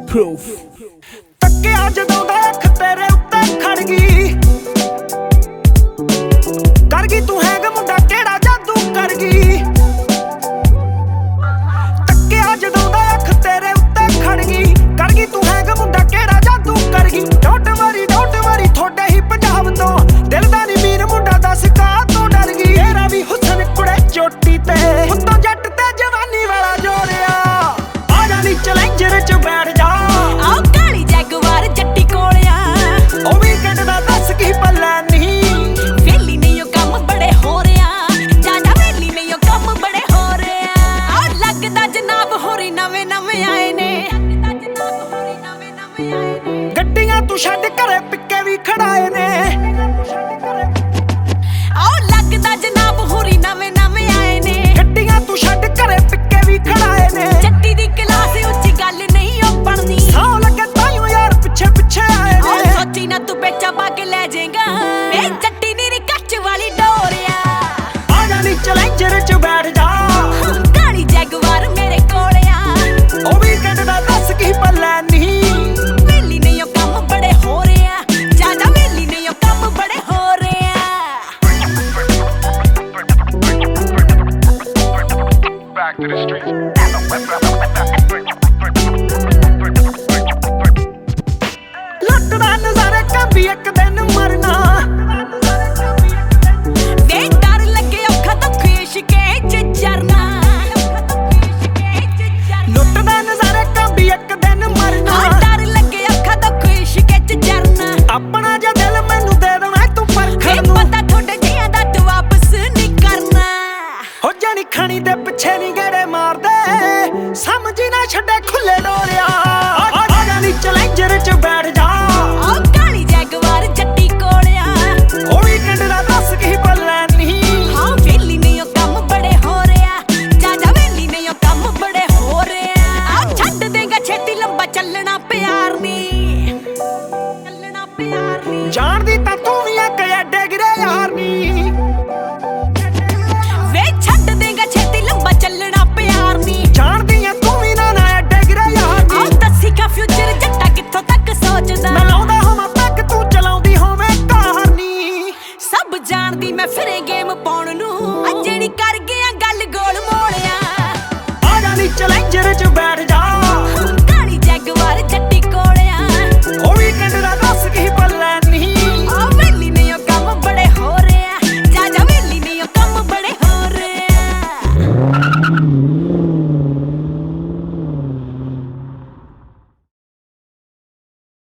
proof ਤੱਕਿਆ ਜਦੋਂ ਦਾ ਅੱਖ ਤੇਰੇ ਉੱਤੇ ਖੜ ਗਈ, ਕਰ ਗਈ ਤੂੰ ਹੈਗ ਮੁੰਡਾ ਕਿਹੜਾ ਜਾਦੂ ਕਰ ਗਈ। ਤੱਕਿਆ ਜਦੋਂ ਦਾ ਅੱਖ ਤੇਰੇ ਉੱਤੇ ਖੜ ਗਈ, ਕਰ ਗਈ ਤੂੰ ਹੈਗ ਮੁੰਡਾ ਕਿਹੜਾ ਜਾਦੂ ਕਰ ਗਈ। ਡੋਂਟ ਵਰੀ ਥੋੜੇ ਹੀ ਪੰਜਾਬ ਤੋਂ, ਦਿਲ ਦਾ ਨੀ ਮੀਰ ਮੁੰਡਾ ਦੱਸ ਕਾਹ ਤੋਂ ਡਰ ਗਈ। ਤੇਰਾ ਵੀ ਹੁਸਨ ਕੁੜੇ ਚੋਟੀ ਤੇ, ਉੱਤੋਂ ਜੱਟ ਤੇ ਜਵਾਨੀ ਵਾਲਾ ਜੋਰਿਆ। ਆ ਜਾ ਨੀ ਚੈਲੰਜਰ ਚ ਬੈਠ ਜਾ, ਆਓ ਕਾਲੀ ਜੈਗਵਾਰ ਜੱਟੀ ਕੋਲਿਆ। ਉਹ ਵੀ ਕਹਿੰਦਾ ਦੱਸ ਕੀ ਪੱਲਾ ਨਹੀਂ, ਵੇਲੀ ਨਹੀਂ ਉਹ ਕੰਮ ਬੜੇ ਹੋ ਰਿਆ, ਜਾਦਾ ਵੇਲੀ ਨਹੀਂ ਉਹ ਕੰਮ ਬੜੇ ਹੋ ਰਿਆ। ਆ ਲੱਗਦਾ ਜਨਾਬ ਹੋਰੀ ਨਵੇਂ ਨਵੇਂ ਆਏ ਨੇ, ਗੱਡੀਆਂ ਤੂੰ ਛੱਡ ਘਰੇ ਪਿੱਕੇ ਵੀ ਖੜਾਏ ਨੇ। ਆਓ ਲੱਗਦਾ ਜਨਾਬ ਹੋਰੀ ਨਵੇਂ ਨਵੇਂ ਆਏ ਨੇ, ਗੱਡੀਆਂ ਤੂੰ ਛੱਡ ਘਰੇ ਪਿੱਕੇ ਵੀ ਖੜਾਏ ਨੇ। ਜੱਟੀ ਦੀ ਕਲਾਸ ਉੱਚੀ ਗੱਲ ਨਹੀਂ ਉਹ ਬਣਨੀ, ਸਾਹ ਲੱਗੇ ਤਾਈਓ ਯਾਰ ਪਿੱਛੇ ਪਿੱਛੇ ਆਏ ਆਓ ਨੇ। ਸੋਚੀ ਨਾ ਤੂੰ ਵੇਚਾ ਪਾ ਕੇ ਲੈ ਜਾਏਗਾ, ਵੇ ਜੱਟੀ ਨੀ ਕੱਚ ਵਾਲੀ ਡੋਰਿਆ। ਆ ਜਾ ਨੀ ਚੈਲੰਜਰ ਚ ਬੈਠ ਜਾ, ਕਾਲੀ ਜੈਗਵਾਰ ਮੇਰੇ ਕੋਲਿਆ। ਉਹ ਵੀ ਕਹਿੰਦਾ ਦੱਸ ਕੀ ਪੱਲਾ ਨਹੀਂ, ਵੇਲੀ ਨਹੀਂ ਉਹ ਕੰਮ ਬੜੇ ਹੋ ਰਿਆ, ਜਾਦਾ ਵੇਲੀ ਨਹੀਂ ਉਹ ਕੰਮ ਬੜੇ ਹੋ ਰਿਆ। Back to the streets. ਲੁੱਟਦਾ ਨਜ਼ਾਰੇ ਕਾਂਬੀ ਇੱਕ ਦਿਨ ਮਰਨਾ। ਵੇ ਡਰ ਲੱਗੇ ਔਖਾ ਦੁੱਖ ਇਸ਼ਕੇ ਚ ਜਰਨਾ, ਲੁੱਟਦਾ ਨਜ਼ਾਰੇ ਕਾਂਬੀ ਇੱਕ ਦਿਨ ਮਰਨਾ। ਹਾਂ ਡਰ ਲੱਗੇ ਔਖਾ ਦੁੱਖ ਇਸ਼ਕੇ ਚ ਜਰਨਾ। ਆਪਣਾ ਜੇ ਦਿਲ ਮੈਨੂੰ ਦੇ ਦੇਣਾ ਤੂੰ ਵੇ ਪਰਖਣ ਨੂੰ, ਪਤਾ ਥੋੜੇ ਜਿਆਂ ਦਾ ਤੂੰ ਵਾਪਸ ਨਹੀਂ ਕਰਨਾ। ਹੋ ਜਾਣੀ ਖਾਣੀ ਦੇ ਪਿੱਛੇ ਨਹੀਂ ਗੇੜੇ ਮਾਰਦੇ, ਸਮਝੀ ਨਾ ਛੱਡੇ ਖੁੱਲੇ ਡੋਰਿਆ। ਆ ਜਾ ਨੀ ਚੈਲੰਜਰ ਚ ਬੈਠ ਜਾ, ਆਓ ਕਾਲੀ ਜੈਗਵਾਰ ਜੱਟੀ ਕੋਲਿਆ। ਉਹ ਵੀ ਕਹਿੰਦਾ ਦੱਸ ਕੀ ਪੱਲਾ ਨਹੀਂ, ਹਾਂ ਵੇਲੀ ਨਹੀਂ ਉਹ ਕੰਮ ਬੜੇ ਹੋ ਰਿਆ, ਜਾਦਾ ਵੇਲੀ ਨਹੀਂ ਉਹ ਕੰਮ ਬੜੇ ਹੋ ਰਿਆ। ਆ ਛੱਡ ਦੇਗਾ ਛੇਤੀ ਲੰਬਾ ਚੱਲਣਾ ਪਿਆਰ ਨੀ, ਚੱਲਣਾ ਪਿਆਰ ਨੀ। ਜਾਣਦੀ ਤਾਂ